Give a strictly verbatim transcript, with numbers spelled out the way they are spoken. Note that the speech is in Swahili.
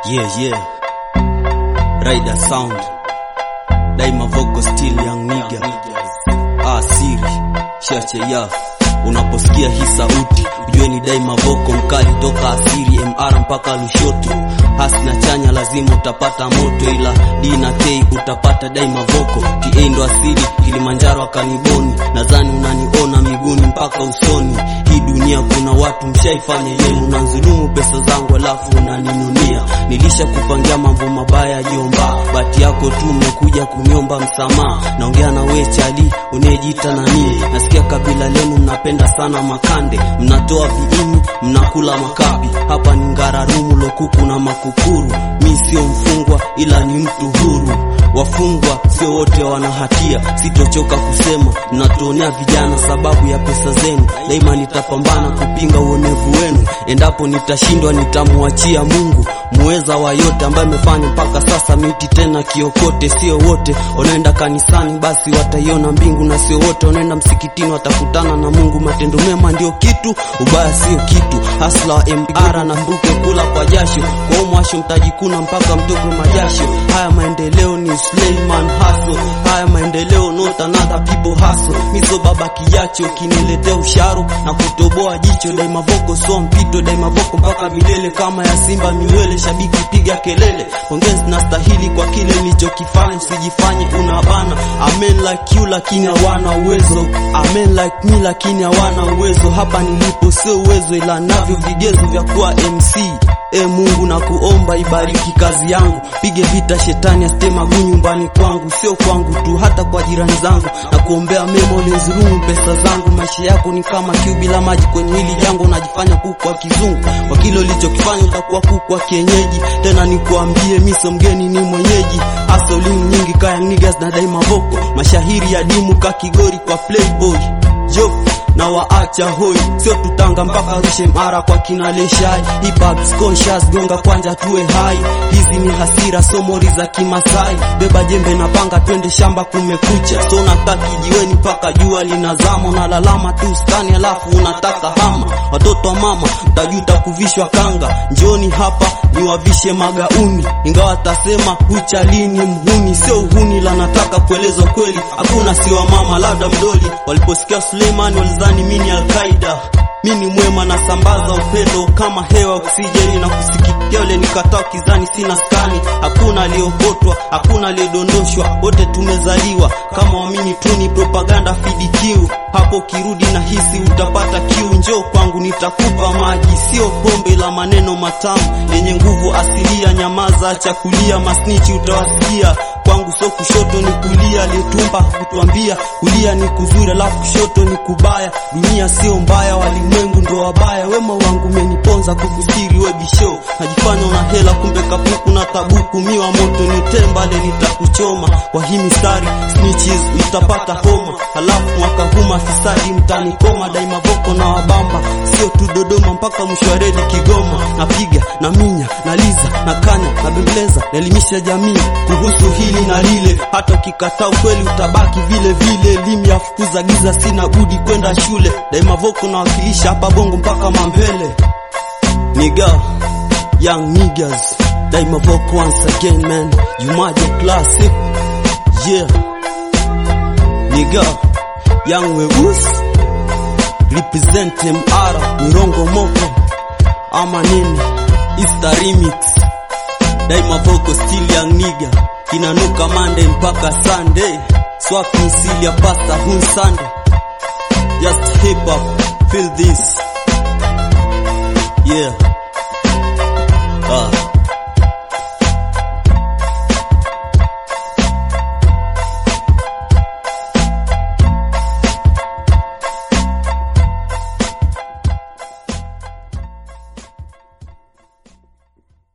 Yeah, yeah. Rider sound. Daima vocal still young nigga. Ah, siri. Chache ya. Unaposikia hii sauti, ujue ni Daima vocal mkali toka asiri M R mpaka Lushoto. Hasna chanya lazima utapata moto, ila D na K utapata Daima vocal. T A ndo asili, Kilimanjaro akaniboni. Nadhani unaniona miguuni mpaka usoni. Hii dunia kuna watu mshaifanya yenu, unanzulumu pesa zangu alafu unaninunia. Nilisha kupangia mambo mabaya jomba, bati yako tu umekuja kuniomba msamaha. Naongea na wewe chali, unayejiita nani? Nasikia kabila lenu mnapenda sana makande, mnatoa viini, mnakula makapi. Hapa ni Ngararumu, Lokuku na Makukuru. Mi sio mfungwa ila ni mtu huru. Wafungwa sio wote wana hatia, sitochoka kusema mnatuonea vijana sababu ya pesa zenu. Daima nitapambana kupinga uonevu wenu, endapo nitashindwa nitamuachia Mungu muweza wa yote, ambaye amefanya mpaka sasa miti tena kiokote. Sio wote wanaenda kanisani basi wataiona mbingu, na sio wote wanaenda msikitini watakutana na Mungu. Matendo mema ndio kitu, ubaya sio kitu. Hasla wa M R na mbuke kula kwa jasho, kwa umwasho mtajikuna mpaka mtoko majasho. Haya maendeleo ni Slayman hustle, haya maendeleo not another people hustle. Miso baba kijacho kiniletea usharo na kutoboa jicho. Daima vocal so mpito, Daima vocal mpaka milele. Kama ya Simba miwele, shabiki piga kelele. Pongezi na stahili kwa kile nilichokifanya, sijifanye unabana. Amen like you lakini hawana uwezo, amen like me lakini hawana uwezo. Hapa nilipo sio uwezo ila navyo vigezo vya kuwa M C. E Mungu na kuomba ibariki kazi yangu, pige vita shetani asite magu nyumbani kwangu. Sio kwangu tu hata kwa jirani zangu, na kuombea mema ulizulumu pesa zangu. Maisha yako ni kama kiu bila maji, kwenye hili jango unajifanya kuku wa kizungu. Kwa kile ulichokifanya utakuwa kuku wa kienyeji. Tena nikuambie miso mgeni ni mwenyeji. Hustle nyingi kaya niggas na Daima vocal, mashahiri ya dimu ka Kigori kwa Playboy. Yo na waacha hoi, sio tutanga mpaka rushe mara kwa kina Leshai. Hip hop conscious gonga kwanja tuwe hai. Hizi ni hasira somori za Kimasai, beba jembe na panga twende shamba kumekucha. So nataki jiweni mpaka jua linazama, na lalama tu stani alafu unataka hama. Watoto wa mama mtajuta kuvishwa kanga, njoni hapa niwavishe magauni. Ingawa tasema huchalini mhuni, sio uhuni la nataka kueleza kweli. Hakuna siwa mama labda mdoli, waliposikia Suleiman walizani mini Al-Qaeda. Mini mwema na sambaza upendo kama hewa oksijeni, na kusikikia ule nikataa kizani sina skani. Hakuna aliokotwa, hakuna aliyedondoshwa, wote tumezaliwa kama wamini tu, ni propaganda fidikiu. Hapo kirudi na hisi utapata kiu, njoo kwangu nitakupa maji. Sio pombe la maneno matamu yenye nguvu asilia, nyamaza chakulia masnichi utawasikia. Kwangu so kushoto ni kulia, aliyetumba kutuambia kulia ni kuzuri alafu kushoto ni kubaya. Dunia sio mbaya, walimwengu ndo wabaya. Wema wangu meniponza kukustiri we bisho, najifanya una hela kumbe kapuku na tabuku. Miwa moto ni tembale nitakuchoma, kwa hii mistari snitches utapata homa. Halafu mwaka huma fisadi mtanikoma. Daima vocal na wabamba, sio tu Dodoma mpaka mshwaredi Kigoma. Napiga, na minya, na liza, na kanya, na bembeleza, naelimisha jamii kuhusu hili na lile. Hata ukikataa ukweli utabaki vile vile. Elimu ya fukuza giza, sina budi kwenda shule. Daima vocal na wakilisha hapa bongo mpaka mambele. Nigga, young niggas, Daima vocal once again man, you magic classic. Yeah, nigga, young Wewus represent M R Mirongo Moko ama nini Easter remix. Daima vocal still young nigga, kinanuka Monday mpaka Sunday. Swap misilia pasta hun Sunday. Just hip hop, feel this. Yeah.